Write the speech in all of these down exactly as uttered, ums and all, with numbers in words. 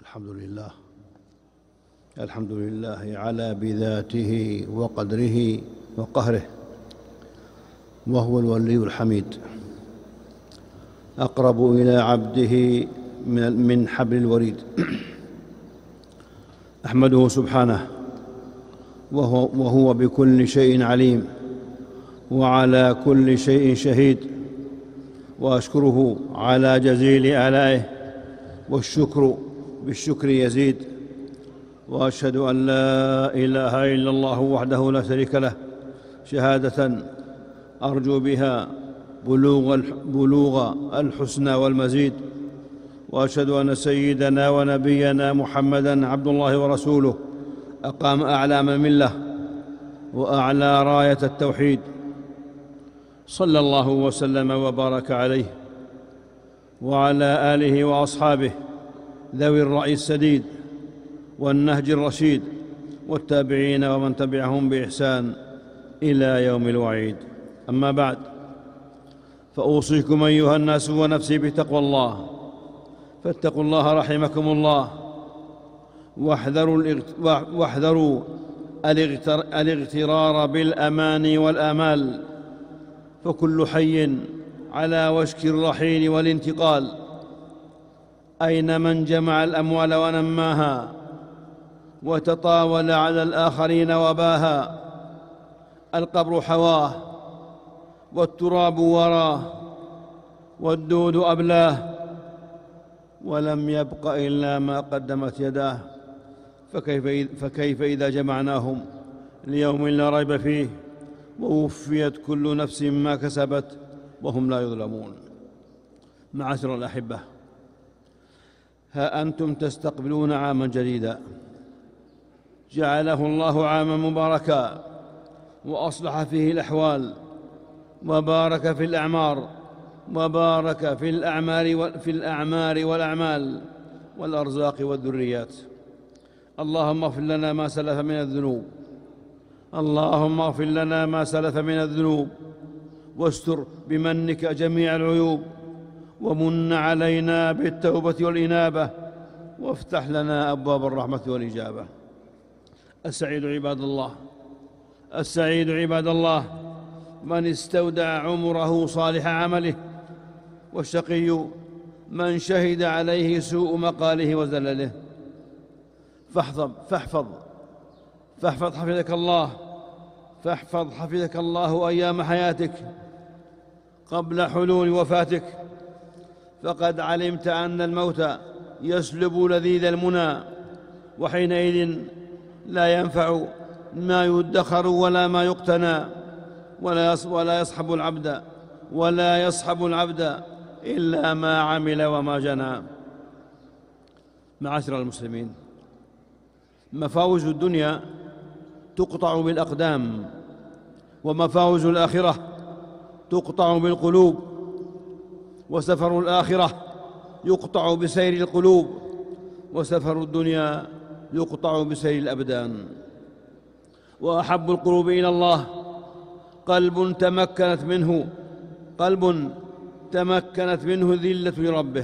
الحمد لله الحمد لله على بذاته وقدره وقهره، وهو الولي الحميد، أقرب إلى عبده من حبل الوريد. أحمده سبحانه وهو, وهو بكل شيء عليم، وعلى كل شيء شهيد، وأشكره على جزيل آلائه، والشكر بالشكر يزيد. وأشهد أن لا إله إلا الله وحده لا شريك له، شهادة أرجو بها بلوغ بلوغ الحسنى والمزيد. وأشهد أن سيدنا ونبينا محمدًا عبد الله ورسوله، أقام أعلام الملة وأعلى راية التوحيد، صلى الله وسلم وبارك عليه وعلى آله وأصحابه ذوي الرأي السديد والنهج الرشيد، والتابعين ومن تبعهم بإحسان إلى يوم الوعيد. أما بعد، فأوصيكم أيها الناس ونفسي بتقوى الله، فاتقوا الله رحمكم الله، واحذروا واحذروا الاغترار بالأماني والآمال، فكل حي على وشك الرحيل والانتقال. أين من جمع الأموال ونماها وتطاول على الآخرين وباها؟ القبر حواه، والتراب وراه، والدود أبلاه، ولم يبق إلا ما قدمت يداه. فكيف, فكيف إذا جمعناهم ليوم لا ريب فيه، ووفيت كل نفس ما كسبت وهم لا يظلمون. معاشر الأحبة، ها أنتم تستقبلون عاما جديدا جعله الله عاما مباركا، وأصلح فيه الأحوال، وبارك في الأعمار، وبارك في الأعمار في الأعمار والأعمال والأرزاق والذريات. اللهم اغفر لنا ما سلف من الذنوب اللهم اغفر لنا ما سلف من الذنوب، واستر بمنك جميع العيوب، ومن علينا بالتوبة والإنابة، وافتح لنا أبواب الرحمة والإجابة. السعيد عباد الله السعيد عباد الله من استودع عمره صالح عمله، والشقي من شهد عليه سوء مقاله وزلله. فاحفظ فاحفظ فاحفظ حفظك الله فاحفظ حفظك الله أيام حياتك قبل حلول وفاتك، فقد علمت أن الموت يسلب لذيذ المنى، وحينئذ لا ينفع ما يدخر ولا ما يقتنى، ولا يصحب العبد ولا يصحب العبد إلا ما عمل وما جنى. معاشر المسلمين، مفاوز الدنيا تقطع بالأقدام، ومفاوز الآخرة تقطع بالقلوب، وسفر الآخرة يقطع بسير القلوب، وسفر الدنيا يقطع بسير الأبدان. وأحب القلوب إلى الله قلب تمكنت منه قلب تمكنت منه الذلة لربه،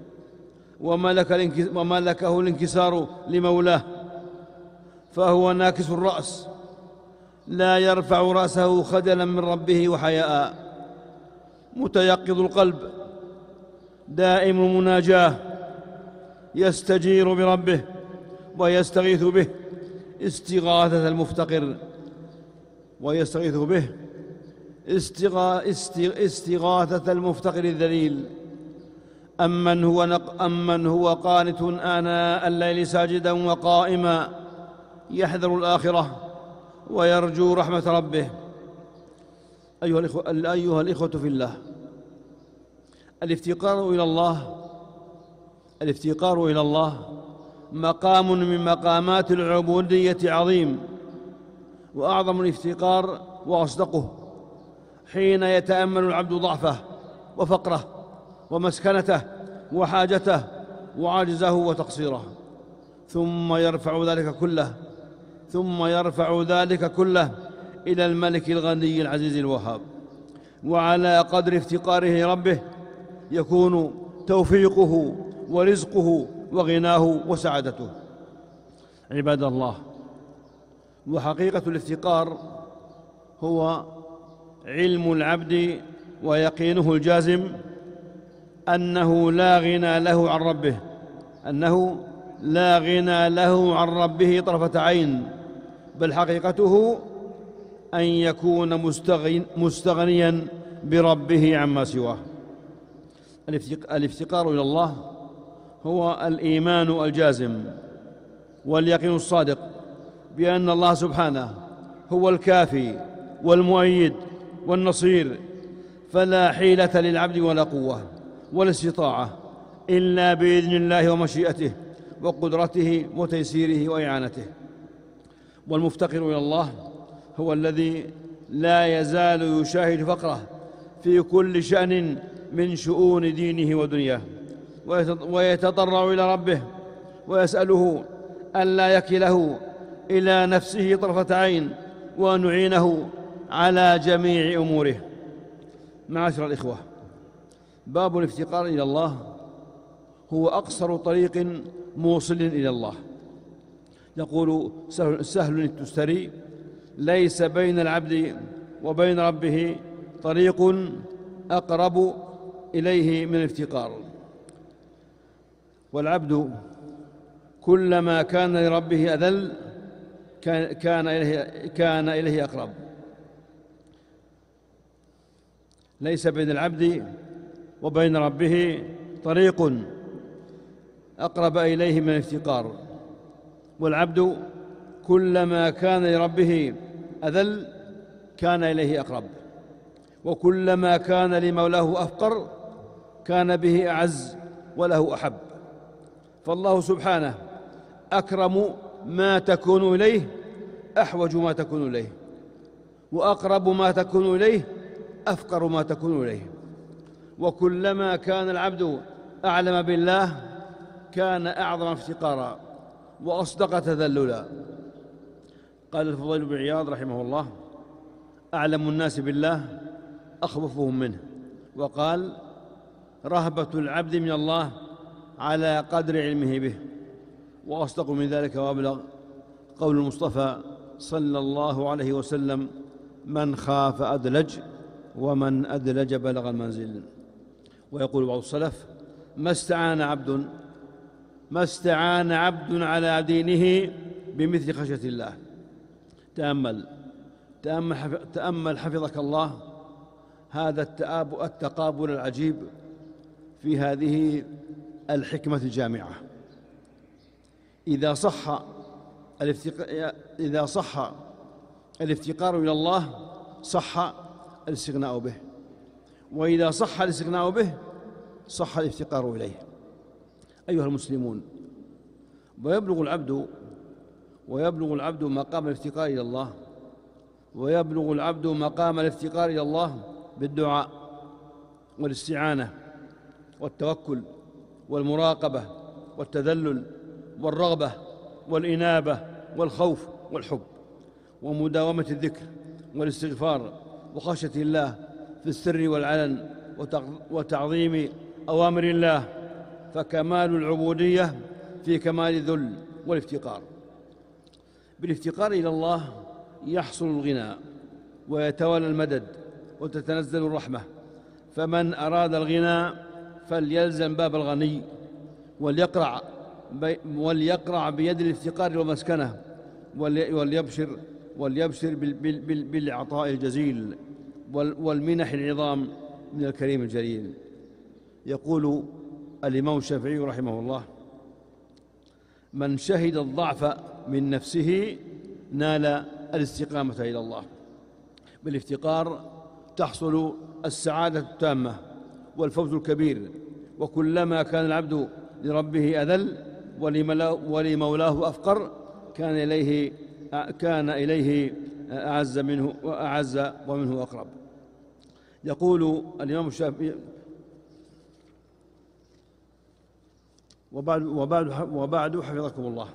وملك وملكه الانكسار لمولاه، فهو ناكس الرأس لا يرفع رأسه خجلا من ربه وحياء، متيقظ القلب دائم المناجاة، يستجير بربه ويستغيث به استغاثة المفتقر ويستغيث به استغاثة المفتقر الذليل. أمن هو, أمن هو قانت آناء الليل ساجدا وقائما يحذر الآخرة ويرجو رحمة ربه. أيها الإخوة, أيها الإخوة في الله، الافتقار إلى الله الافتقار إلى الله مقام من مقامات العبودية عظيم، وأعظم الافتقار وأصدقه حين يتأمل العبد ضعفه وفقره ومسكنته وحاجته وعجزه وتقصيره، ثم يرفع ذلك كله ثم يرفع ذلك كله إلى الملك الغني العزيز الوهاب. وعلى قدر افتقاره ربه يكون توفيقه ورزقه وغناه وسعادته. عباد الله، وحقيقة الافتقار هو علم العبد ويقينه الجازم أنه لا غنى له عن ربه أنه لا غنى له عن ربه طرفة عين، بل حقيقته أن يكون مستغنيا بربه عما سواه. الافتقار إلى الله هو الإيمان الجازم واليقين الصادق بأن الله سبحانه هو الكافي والمؤيد والنصير، فلا حيلة للعبد ولا قوة ولا استطاعة إلا بإذن الله ومشيئته وقدرته وتيسيره وإعانته. والمفتقر إلى الله هو الذي لا يزال يشاهد فقره في كل شأن من شؤون دينه ودنياه، ويتضرع إلى ربه ويسأله ألا يكله إلى نفسه طرفة عين، وأن يعينه على جميع أموره. معاشر الإخوة، باب الافتقار إلى الله هو أقصر طريق موصل إلى الله. يقول سهل التستري: ليس بين العبد وبين ربه طريق أقرب إليه من الافتقار. والعبد كلما كان لربه أذل كان إليه, كان إليه أقرب. ليس بين العبد وبين ربه طريق أقرب إليه من الافتقار. والعبد كلما كان لربه أذل كان إليه أقرب، وكلما كان لمولاه أفقر كان به أعز وله أحب. فالله سبحانه أكرم ما تكون إليه أحوج ما تكون إليه، وأقرب ما تكون إليه أفقر ما تكون إليه. وكلما كان العبد أعلم بالله كان أعظم افتقارا وأصدق تذللا. قال الفضيل بن عياض رحمه الله: أعلم الناس بالله أخوفهم منه. وقال: رهبة العبد من الله على قدر علمه به. وأصدق من ذلك وأبلغ قول المصطفى صلى الله عليه وسلم: من خاف أدلج ومن أدلج بلغ المنزل. ويقول بعض السلف: ما استعان عبد ما استعان عبد على دينه بمثل خشية الله. تأمل تأمل, تأمل حفظك الله هذا التقابل العجيب في هذه الحكمة الجامعة. إذا صح إذا صح الافتقار إلى الله صح الاستغناء به، وإذا صح الاستغناء به صح الافتقار إليه. أيها المسلمون، ويبلغ العبد ويبلغ العبد مقام الافتقار إلى الله ويبلغ العبد مقام الافتقار إلى الله بالدعاء والاستعانة والتوكل والمراقبة والتذلل والرغبة والإنابة والخوف والحب، ومداومة الذكر والاستغفار وخشية الله في السر والعلن وتعظيم أوامر الله. فكمال العبودية في كمال الذل والافتقار. بالافتقار إلى الله يحصل الغنى ويتولى المدد وتتنزل الرحمة. فمن أراد الغنى فليلزم باب الغني وليقرع وليقرع بيد الافتقار ومسكنه وليبشر وليبشر بالعطاء الجزيل والمنح العظام من الكريم الجليل. يقول الإمام الشافعي رحمه الله: من شهد الضعف من نفسه نال الاستقامة إلى الله. بالافتقار تحصل السعادة التامة والفوز الكبير. وكلما كان العبد لربه أذل ولمولاه أفقر كان إليه كان إليه أعز منه وأعز ومنه أقرب. يقول الإمام الشافعي: وبعد, وبعد, وبعد حفظكم الله،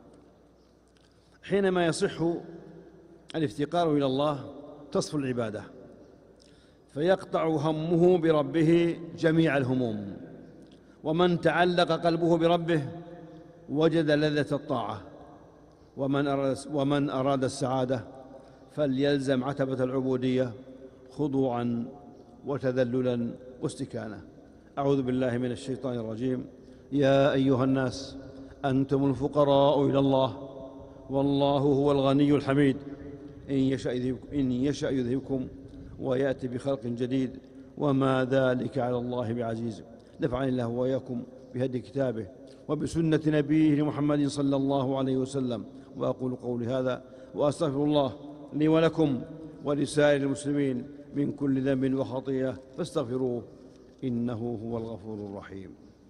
حينما يصح الافتقار إلى الله تصفو العبادة، فيقطع همه بربه جميع الهموم. ومن تعلق قلبه بربه وجد لذة الطاعة. ومن أراد, ومن أراد السعادة فليلزم عتبة العبودية خضوعا وتذللا واستكانة. أعوذ بالله من الشيطان الرجيم. يا أيها الناس أنتم الفقراء إلى الله والله هو الغني الحميد. إن يشأ إن يشأ يذهبكم ويأتي بخلق جديد وما ذلك على الله بعزيز. نفعني الله وإياكم بهدي كتابه وبسنة نبيه محمد صلى الله عليه وسلم. وأقول قولي هذا وأستغفر الله لي ولكم ولسائر المسلمين من كل ذنب وخطيئة فاستغفروه إنه هو الغفور الرحيم.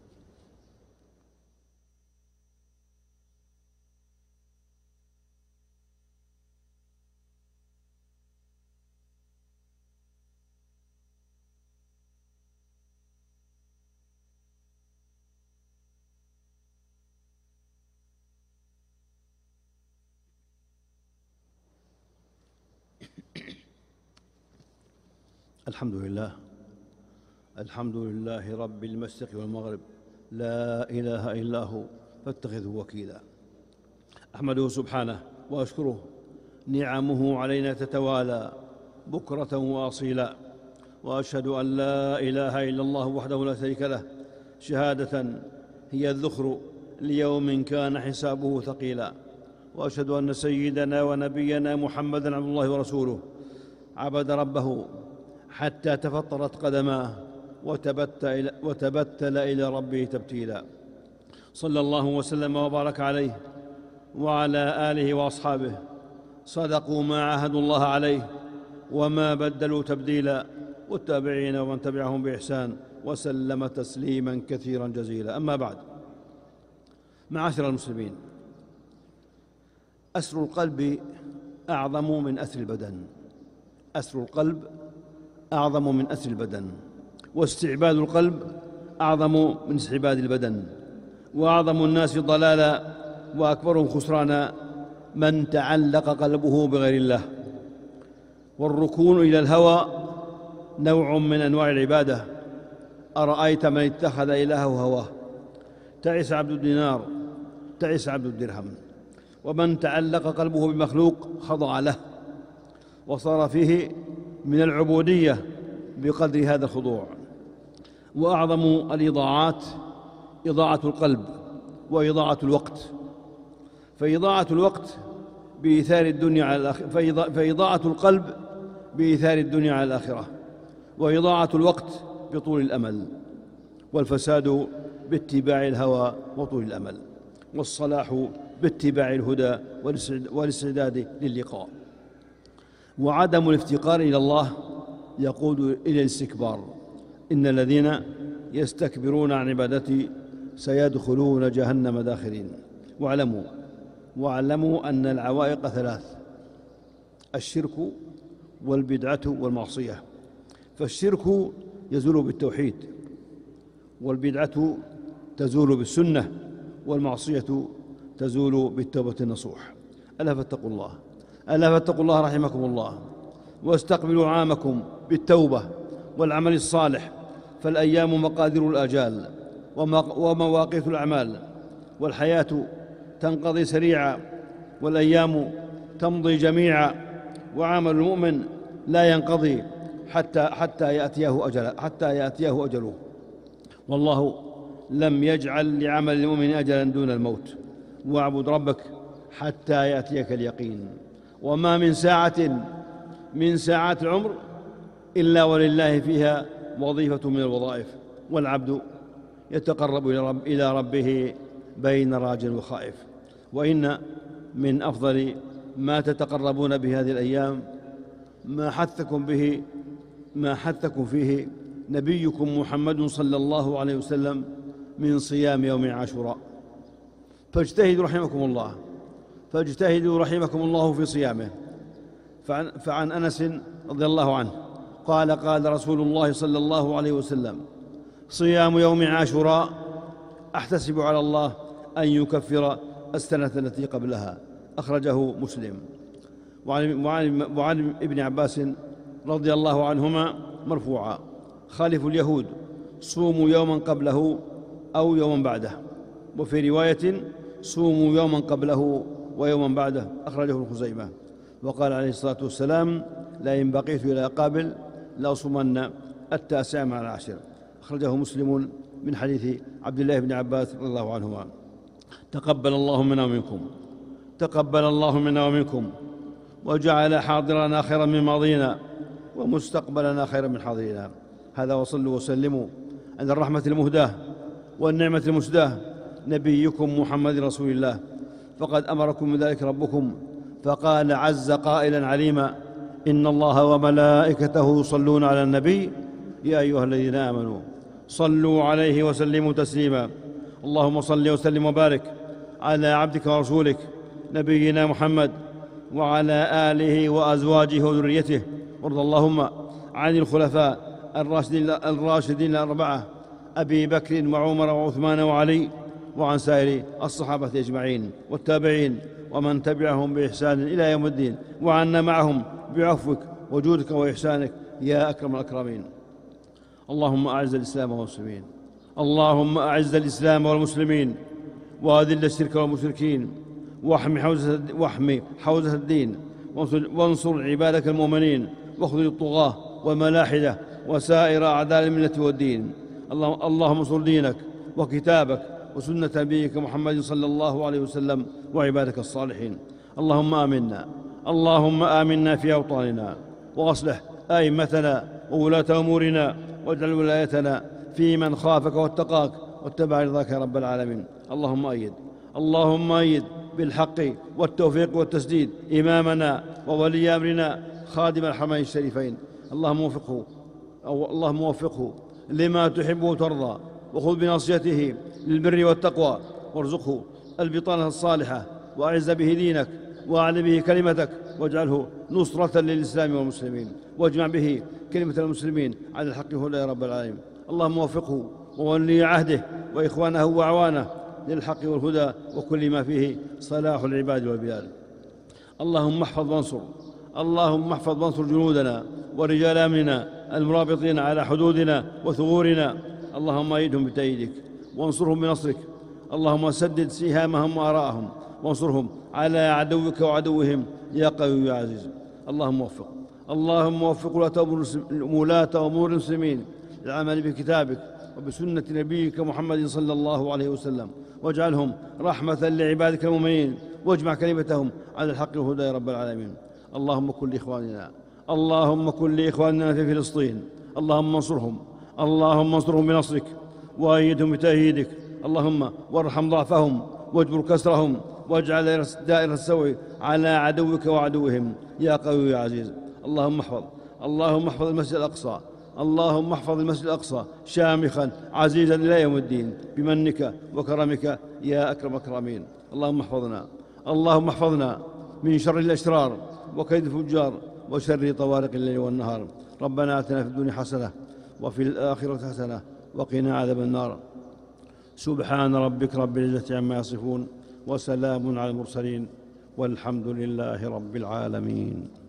الحمد لله الحمد لله رب المشرق والمغرب لا إله إلا هو فاتخذه وكيلا. أحمده سبحانه وأشكره نعمه علينا تتوالى بكرة وأصيلا. وأشهد أن لا إله إلا الله وحده لا شريك له شهادة هي الذخر ليوم كان حسابه ثقيلا. وأشهد أن سيدنا ونبينا محمدًا عبد الله ورسوله عبد ربه حتى تفطرت قدماه وتبتل, وتبتل إلى ربه تبتيلا. صلى الله وسلم وبارك عليه وعلى آله وأصحابه صدقوا ما عاهدوا الله عليه وما بدلوا تبديلا. والتابعين ومن تبعهم بإحسان وسلم تسليما كثيرا جزيلا. أما بعد، معاشر المسلمين، أسر القلب أعظم من أسر البدن. أسر القلب أعظم من أسر البدن، واستعباد القلب أعظم من استعباد البدن. وأعظم الناس ضلالا وأكبرهم خسرانا من تعلق قلبه بغير الله. والركون إلى الهوى نوع من أنواع العبادة. أرأيت من اتخذ إلهه هواه تعس عبد الدينار تعس عبد الدرهم. ومن تعلق قلبه بمخلوق خضع له وصار فيه من العبودية بقدر هذا الخضوع. وأعظم الإضاعات إضاعة القلب وإضاعة الوقت. فإضاعة الوقت بإيثار الدنيا على الآخرة فإضاعة القلب بإيثار الدنيا على الآخرة، وإضاعة الوقت بطول الأمل، والفساد باتباع الهوى وطول الأمل، والصلاح باتباع الهدى والاستعداد للقاء. وعدم الافتقار إلى الله يقود إلى الاستكبار. إن الذين يستكبرون عن عبادتي سيدخلون جهنم داخرين. واعلموا واعلموا أن العوائق ثلاث: الشرك والبدعة والمعصية. فالشرك يزول بالتوحيد، والبدعة تزول بالسنة، والمعصية تزول بالتوبة النصوح. ألا فاتقوا الله ألا فاتقوا الله رحمكم الله، واستقبلوا عامكم بالتوبة والعمل الصالح، فالأيام مقادير الآجال ومواقيت الأعمال، والحياة تنقضي سريعا والأيام تمضي جميعا، وعمل المؤمن لا ينقضي حتى حتى يأتيه أجله حتى يأتيه أجله. والله لم يجعل لعمل المؤمن أجلا دون الموت. واعبد ربك حتى يأتيك اليقين. وما من ساعة من ساعات العمر إلا ولله فيها وظيفة من الوظائف، والعبد يتقرب إلى ربه بين راج وخائف. وإن من أفضل ما تتقربون بهذه الأيام ما حثكم به ما حثكم فيه نبيكم محمد صلى الله عليه وسلم من صيام يوم عاشوراء. فاجتهدوا رحمكم الله فاجتهدوا رحمكم الله في صيامه. فعن, فعن أنس رضي الله عنه قال: قال رسول الله صلى الله عليه وسلم: صيام يوم عاشوراء أحتسب على الله أن يكفر السنة التي قبلها. أخرجه مسلم. وعن, وعن, وعن ابن عباس رضي الله عنهما مرفوعا: خالفوا اليهود، صوموا يوما قبله أو يوما بعده. وفي رواية: صوموا يوما قبله ويوما بعده، أخرجه ابن خزيمة. وقال عليه الصلاة والسلام: لئن بقيت إلى قابل لأصومن التاسع مع العاشر، أخرجه مسلم من حديث عبد الله بن عباس رضي الله عنهما. تقبل الله منا ومنكم، تقبل الله منا ومنكم، وجعل حاضرنا خيرا من ماضينا ومستقبلنا خيرا من حاضرنا. هذا وصلوا وسلموا عند الرحمة المهداة والنعمة المسداة نبيكم محمد رسول الله، فقد أمركم بذلك ربكم، فقال عز قائلا عليما: إن الله وملائكته يصلون على النبي يا أيها الذين آمنوا صلوا عليه وسلموا تسليما. اللهم صل وسلم وبارك على عبدك ورسولك نبينا محمد وعلى آله وأزواجه وذريته، وارض اللهم عن الخلفاء الراشدين الراشدين الأربعة أبي بكر وعمر وعثمان وعلي، وعن سائر الصحابة أجمعين والتابعين ومن تبعهم بإحسان إلى يوم الدين، وعنا معهم بعفوك وجودك وإحسانك يا أكرم الأكرمين. اللهم أعز الإسلام والمسلمين، اللهم أعز الإسلام والمسلمين، وأذل الشرك والمشركين، واحمي حوزة, واحمي حوزة الدين، وانصر عبادك المؤمنين، واخذل الطغاة والملاحدة وسائر أعداء الملة والدين. اللهم انصر دينك وكتابك وسنة نبيك محمد صلى الله عليه وسلم وعبادك الصالحين. اللهم آمنا، اللهم آمنا في أوطاننا، وأصلح أئمتنا وولاة أمورنا، واجعل ولايتنا في من خافك واتقاك واتبع رضاك يا رب العالمين. اللهم أيد اللهم أيد بالحق والتوفيق والتسديد إمامنا وولي أمرنا خادم الحرمين الشريفين. اللهم وفقه أو اللهم وفقه لما تحب وترضى، وخذ بناصيته للبر والتقوى، وارزقه البطانة الصالحة، وأعز به دينك، وأعل به كلمتك، واجعله نصرة للإسلام والمسلمين، واجمع به كلمة المسلمين على الحق هدى يا رب العالمين. اللهم وفقه وولي عهده وإخوانه وأعوانه للحق والهدى وكل ما فيه صلاح العباد والبلاد. اللهم احفظ وانصر اللهم احفظ وانصر جنودنا ورجال أمننا المرابطين على حدودنا وثغورنا. اللهم أيدهم بتأييدك وانصرهم بنصرك. اللهم سدد سهامهم وآراءهم، وانصرهم على عدوك وعدوهم يا قوي يا عزيز. اللهم وفق اللهم وفق ولاة أمور المسلمين للعمل بكتابك وبسنة نبيك محمد صلى الله عليه وسلم، واجعلهم رحمة لعبادك المؤمنين، واجمع كلمتهم على الحق والهدى يا رب العالمين. اللهم كن لإخواننا اللهم كن لإخواننا في فلسطين، اللهم انصرهم اللهم انصرهم بنصرك وأيدهم بتأييدك. اللهم وارحم ضعفهم واجبر كسرهم، واجعل دائرة السوء على عدوك وعدوهم يا قوي يا عزيز. اللهم احفظ اللهم احفظ المسجد الأقصى اللهم احفظ المسجد الأقصى شامخا عزيزا إلى يوم الدين بمنك وكرمك يا أكرم الأكرمين. اللهم احفظنا اللهم احفظنا من شر الأشرار وكيد الفجار وشر طوارق الليل والنهار. ربنا آتنا في الدنيا حسنة وفي الآخرة حسنة وقنا عذاب النار. سبحان ربك رب العزة عما يصفون، وسلام على المرسلين، والحمد لله رب العالمين.